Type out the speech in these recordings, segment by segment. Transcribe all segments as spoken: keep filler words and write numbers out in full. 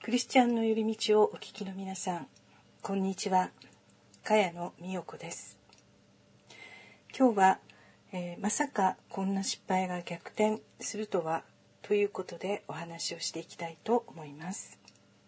クリスチャンの寄り道をお聞きの皆さん、こんにちは。茅野美代子です。今日は、えー、まさかこんな失敗が逆転するとはということでお話をしていきたいと思います。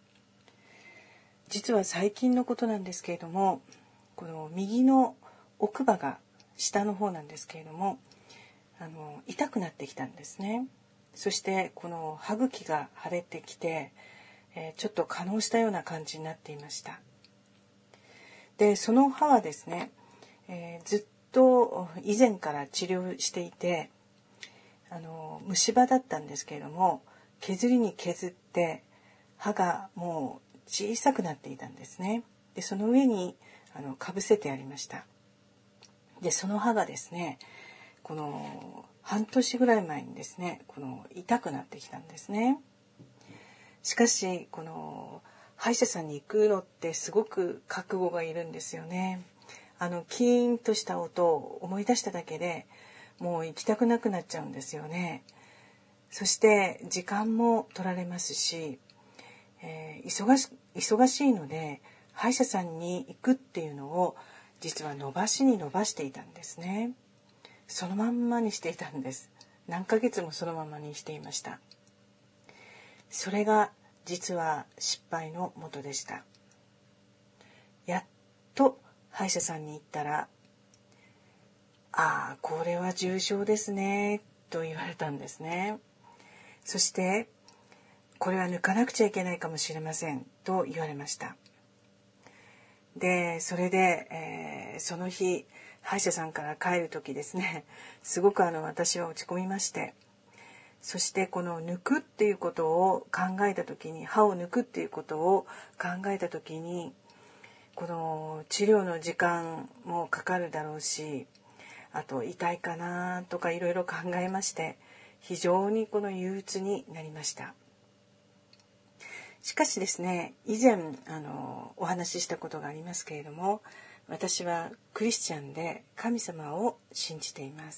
実は最近のことなんですけれども、この右の奥歯が下の方なんですけれども、あの痛くなってきたんですね。そしてこの歯茎が腫れてきて、えー、ちょっと化膿したような感じになっていました。で、その歯はですね、えー、ずっと以前から治療していて、あの虫歯だったんですけれども、削りに削って歯がもう小さくなっていたんですね。で、その上にあのかぶせてありました。で、その歯がですね、この半年ぐらい前にですね、この痛くなってきたんですね。しかしこの歯医者さんに行くのってすごく覚悟がいるんですよね。あのキーンとした音を思い出しただけでもう行きたくなくなっちゃうんですよね。そして時間も取られますし、えー、忙し、忙しいので歯医者さんに行くっていうのを実は伸ばしに伸ばしていたんですね。そのまんまにしていたんです。何ヶ月もそのままにしていました。それが実は失敗のもとでした。やっと歯医者さんに行ったら、ああ、これは重症ですねと言われたんですね。そしてこれは抜かなくちゃいけないかもしれませんと言われました。で、それで、えー、その日歯医者さんから帰る時ですね、すごくあの私は落ち込みまして、そしてこの抜くっていうことを考えた時に、歯を抜くっていうことを考えた時に、この治療の時間もかかるだろうし、あと痛いかなとかいろいろ考えまして、非常にこの憂鬱になりました。しかしですね、以前あのお話ししたことがありますけれども、私はクリスチャンで神様を信じています。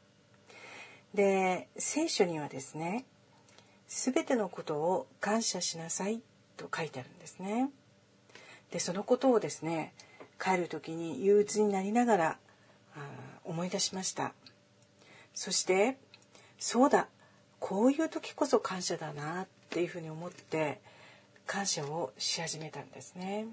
で、聖書にはですね、すべてのことを感謝しなさいと書いてあるんですね。で、そのことをですね、帰る時に憂鬱になりながら思い出しました。そして、そうだ、こういう時こそ感謝だなっていうふうに思って感謝をし始めたんですね。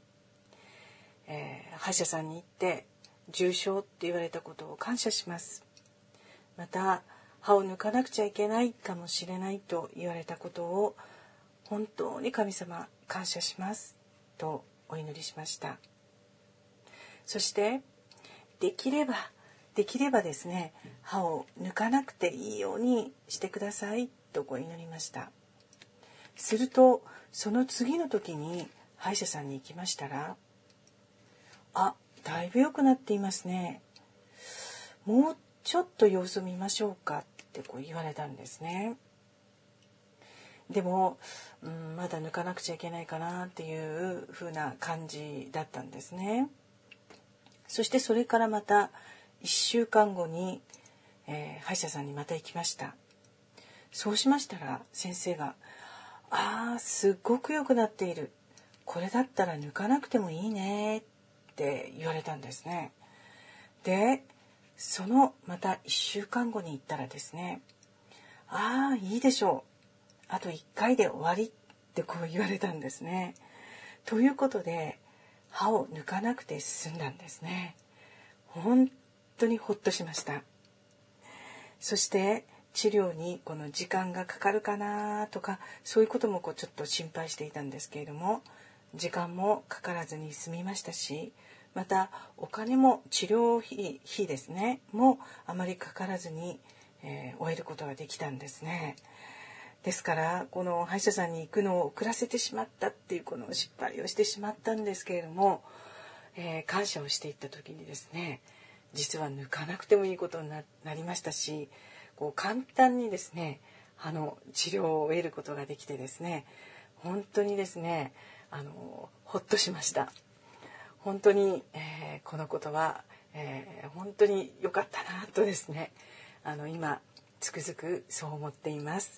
えー、歯医者さんに行って重症って言われたことを感謝します。また歯を抜かなくちゃいけないかもしれないと言われたことを本当に神様感謝しますとお祈りしました。そしてできればできればですね、歯を抜かなくていいようにしてくださいとこう祈りました。するとその次の時に歯医者さんに行きましたら、あ、だいぶ良くなっていますね。もうちょっと様子見ましょうかってこう言われたんですね。でも、うん、まだ抜かなくちゃいけないかなっていう風な感じだったんですね。そしてそれからまたいっしゅうかんごに、えー、歯医者さんにまた行きました。そうしましたら先生が、あー、すっごく良くなっている。これだったら抜かなくてもいいねって言われたんですね。で、そのまたいっしゅうかんごに行ったらですね、ああ、いいでしょう。あといっかいで終わりってこう言われたんですね。ということで、歯を抜かなくて済んだんですね。本当にほっとしました。そして治療にこの時間がかかるかなとか、そういうこともこうちょっと心配していたんですけれども、時間もかからずに済みましたし、またお金も治療費、費ですねもあまりかからずに、えー、終えることができたんですね。ですからこの歯医者さんに行くのを遅らせてしまったっていうこの失敗をしてしまったんですけれども、えー、感謝をしていった時にですね、実は抜かなくてもいいことに な, なりましたし、こう簡単にですね、歯の治療を終えることができてですね、本当にですね、あのほっとしました。本当に、えー、このことは、えー、本当に良かったなとですね、あの今つくづくそう思っています。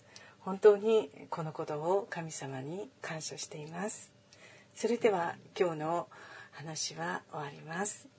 本当にこのことを神様に感謝しています。それでは今日の話は終わります。